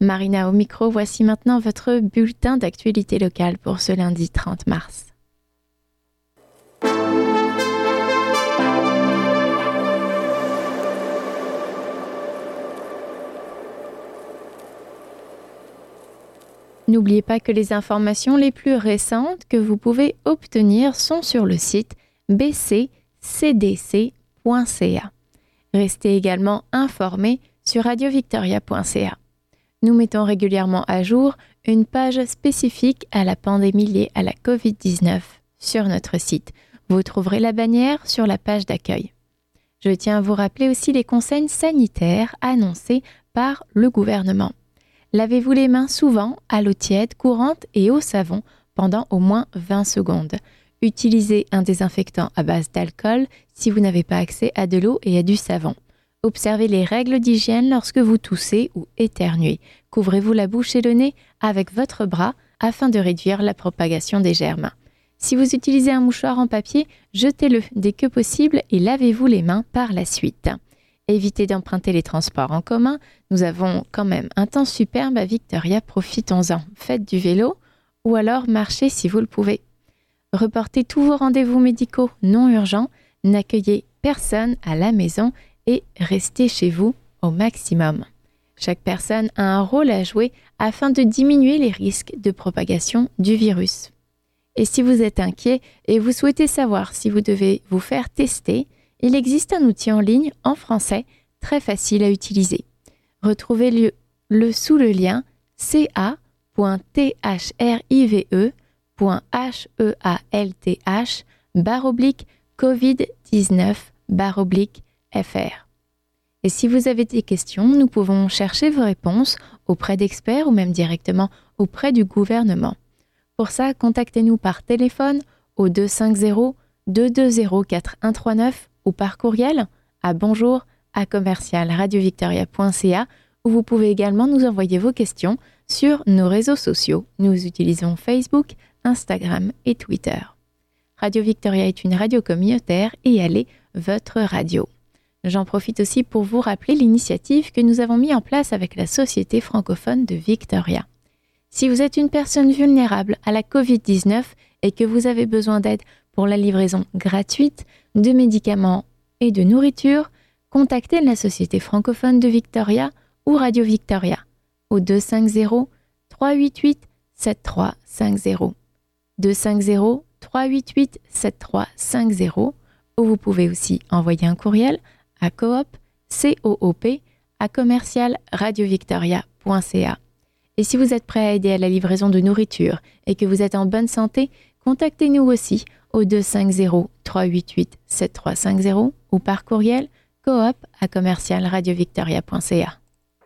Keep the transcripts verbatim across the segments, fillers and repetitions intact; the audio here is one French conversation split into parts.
Marina au micro, voici maintenant votre bulletin d'actualité locale pour ce lundi trente mars. N'oubliez pas que les informations les plus récentes que vous pouvez obtenir sont sur le site b c c d c point c a. Restez également informés sur radio victoria point c a. Nous mettons régulièrement à jour une page spécifique à la pandémie liée à la covid dix-neuf sur notre site. Vous trouverez la bannière sur la page d'accueil. Je tiens à vous rappeler aussi les conseils sanitaires annoncés par le gouvernement. Lavez-vous les mains souvent à l'eau tiède, courante et au savon pendant au moins vingt secondes. Utilisez un désinfectant à base d'alcool si vous n'avez pas accès à de l'eau et à du savon. Observez les règles d'hygiène lorsque vous toussez ou éternuez. Couvrez-vous la bouche et le nez avec votre bras afin de réduire la propagation des germes. Si vous utilisez un mouchoir en papier, jetez-le dès que possible et lavez-vous les mains par la suite. Évitez d'emprunter les transports en commun. Nous avons quand même un temps superbe à Victoria, profitons-en. Faites du vélo ou alors marchez si vous le pouvez. Reportez tous vos rendez-vous médicaux non urgents, n'accueillez personne à la maison et restez chez vous au maximum. Chaque personne a un rôle à jouer afin de diminuer les risques de propagation du virus. Et si vous êtes inquiet et vous souhaitez savoir si vous devez vous faire tester, il existe un outil en ligne en français très facile à utiliser. Retrouvez-le le sous le lien c a point t h r i v e point h e a l t h barre oblique covid dix-neuf barre oblique f r. Et si vous avez des questions, nous pouvons chercher vos réponses auprès d'experts ou même directement auprès du gouvernement. Pour ça, contactez-nous par téléphone au deux cinq zéro deux deux zéro quatre un trois neuf ou par courriel à bonjour à commercial radio victoria point c a où vous pouvez également nous envoyer vos questions sur nos réseaux sociaux. Nous utilisons Facebook, Instagram et Twitter. Radio Victoria est une radio communautaire et elle est votre radio. J'en profite aussi pour vous rappeler l'initiative que nous avons mise en place avec la Société francophone de Victoria. Si vous êtes une personne vulnérable à la covid dix-neuf et que vous avez besoin d'aide pour la livraison gratuite de médicaments et de nourriture, contactez la Société francophone de Victoria ou Radio Victoria au deux cinq zéro trois huit huit sept trois cinq zéro. deux cinq zéro trois huit huit sept trois cinq zéro ou vous pouvez aussi envoyer un courriel à coop, C O O P, à commercial radio victoria point c a. Et si vous êtes prêt à aider à la livraison de nourriture et que vous êtes en bonne santé, contactez-nous aussi au deux cinq zéro trois huit huit sept trois cinq zéro ou par courriel coop à commercial radio victoria point c a.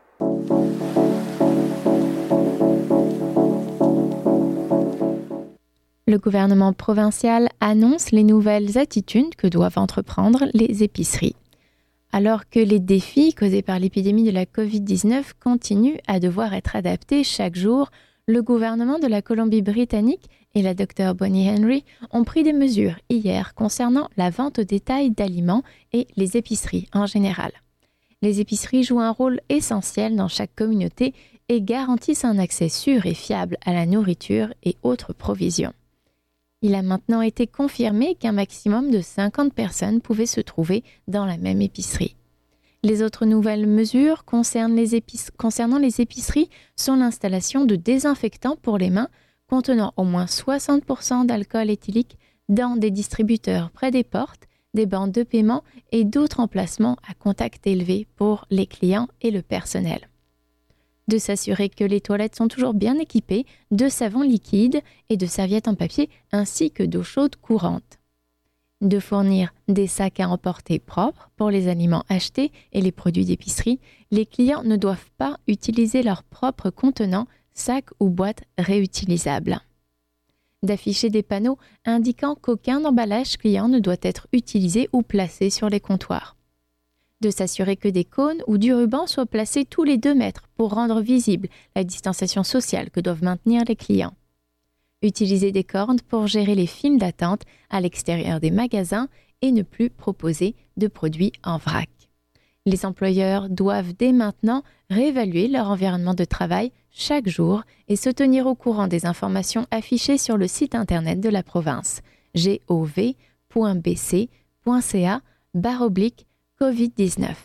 Le gouvernement provincial annonce les nouvelles attitudes que doivent entreprendre les épiceries. Alors que les défis causés par l'épidémie de la covid dix-neuf continuent à devoir être adaptés chaque jour, le gouvernement de la Colombie-Britannique et la docteure Bonnie Henry ont pris des mesures hier concernant la vente au détail d'aliments et les épiceries en général. Les épiceries jouent un rôle essentiel dans chaque communauté et garantissent un accès sûr et fiable à la nourriture et autres provisions. Il a maintenant été confirmé qu'un maximum de cinquante personnes pouvaient se trouver dans la même épicerie. Les autres nouvelles mesures concernant les, épic- concernant les épiceries sont l'installation de désinfectants pour les mains contenant au moins soixante pour cent d'alcool éthylique dans des distributeurs près des portes, des bandes de paiement et d'autres emplacements à contact élevé pour les clients et le personnel. De s'assurer que les toilettes sont toujours bien équipées de savon liquide et de serviettes en papier ainsi que d'eau chaude courante. De fournir des sacs à emporter propres pour les aliments achetés et les produits d'épicerie, les clients ne doivent pas utiliser leurs propres contenants, sacs ou boîtes réutilisables. D'afficher des panneaux indiquant qu'aucun emballage client ne doit être utilisé ou placé sur les comptoirs. De s'assurer que des cônes ou du ruban soient placés tous les deux mètres pour rendre visible la distanciation sociale que doivent maintenir les clients. Utiliser des cordes pour gérer les files d'attente à l'extérieur des magasins et ne plus proposer de produits en vrac. Les employeurs doivent dès maintenant réévaluer leur environnement de travail chaque jour et se tenir au courant des informations affichées sur le site internet de la province gov point b c point c a barre oblique covid dix-neuf.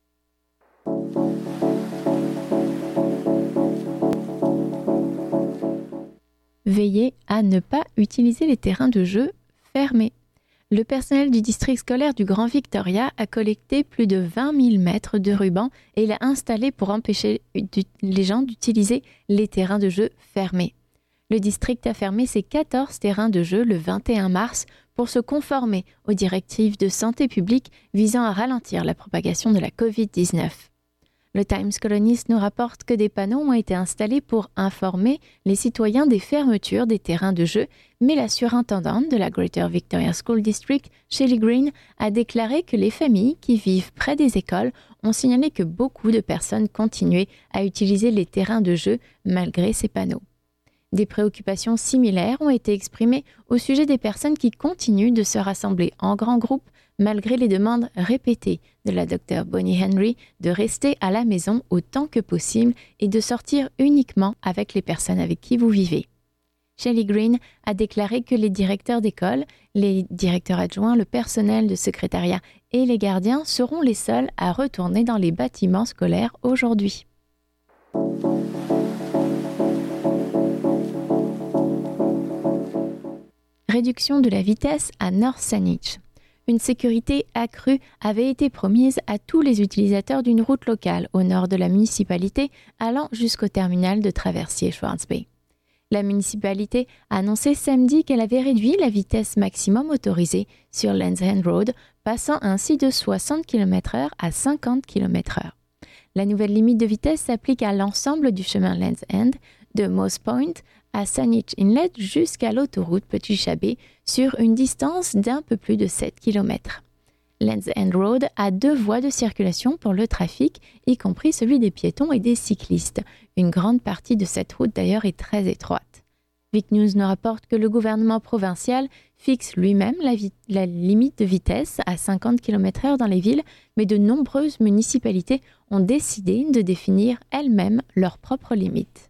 Veillez à ne pas utiliser les terrains de jeu fermés. Le personnel du district scolaire du Grand Victoria a collecté plus de vingt mille mètres de ruban et l'a installé pour empêcher les gens d'utiliser les terrains de jeu fermés. Le district a fermé ses quatorze terrains de jeu le vingt et un mars pour se conformer aux directives de santé publique visant à ralentir la propagation de la covid dix-neuf. Le Times Colonist nous rapporte que des panneaux ont été installés pour informer les citoyens des fermetures des terrains de jeu, mais la surintendante de la Greater Victoria School District, Shelley Green, a déclaré que les familles qui vivent près des écoles ont signalé que beaucoup de personnes continuaient à utiliser les terrains de jeu malgré ces panneaux. Des préoccupations similaires ont été exprimées au sujet des personnes qui continuent de se rassembler en grands groupes malgré les demandes répétées de la docteure Bonnie Henry de rester à la maison autant que possible et de sortir uniquement avec les personnes avec qui vous vivez. Shelley Green a déclaré que les directeurs d'école, les directeurs adjoints, le personnel de secrétariat et les gardiens seront les seuls à retourner dans les bâtiments scolaires aujourd'hui. Réduction de la vitesse à North Saanich. Une sécurité accrue avait été promise à tous les utilisateurs d'une route locale au nord de la municipalité allant jusqu'au terminal de traversier Schwartz Bay. La municipalité a annoncé samedi qu'elle avait réduit la vitesse maximum autorisée sur Lands End Road, passant ainsi de soixante kilomètres heure à cinquante kilomètres heure. La nouvelle limite de vitesse s'applique à l'ensemble du chemin Lands End, de Moss Point à Saanich Inlet jusqu'à l'autoroute Petit Chabet sur une distance d'un peu plus de sept kilomètres. Lands End Road a deux voies de circulation pour le trafic, y compris celui des piétons et des cyclistes. Une grande partie de cette route d'ailleurs est très étroite. Vic News nous rapporte que le gouvernement provincial fixe lui-même la, vi- la limite de vitesse à cinquante kilomètres heure dans les villes, mais de nombreuses municipalités ont décidé de définir elles-mêmes leurs propres limites.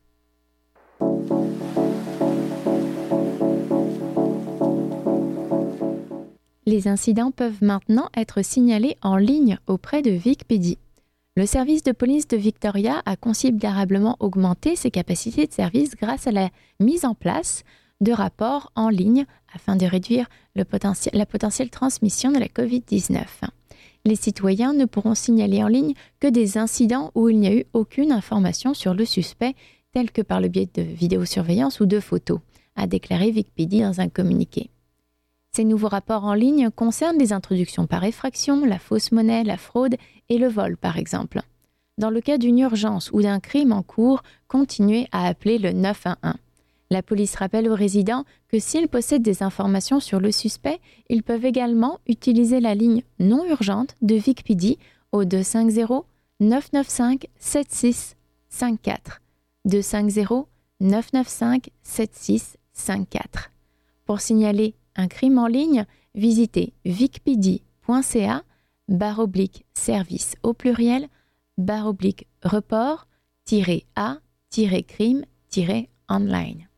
Les incidents peuvent maintenant être signalés en ligne auprès de Vicpédie. Le service de police de Victoria a considérablement augmenté ses capacités de service grâce à la mise en place de rapports en ligne afin de réduire le potentiel, la potentielle transmission de la covid dix-neuf. Les citoyens ne pourront signaler en ligne que des incidents où il n'y a eu aucune information sur le suspect, tel que par le biais de vidéosurveillance ou de photos, a déclaré Vicpédie dans un communiqué. Ces nouveaux rapports en ligne concernent les introductions par effraction, la fausse monnaie, la fraude et le vol, par exemple. Dans le cas d'une urgence ou d'un crime en cours, continuez à appeler le neuf un un. La police rappelle aux résidents que s'ils possèdent des informations sur le suspect, ils peuvent également utiliser la ligne non urgente de Vicpédie au deux cinq zéro neuf neuf cinq sept six cinq quatre. deux cinq zéro neuf neuf cinq sept six cinq quatre. Pour signaler un crime en ligne, visitez vicpédie.ca barre oblique service au pluriel barre oblique report tiret a tiret crime tiret online.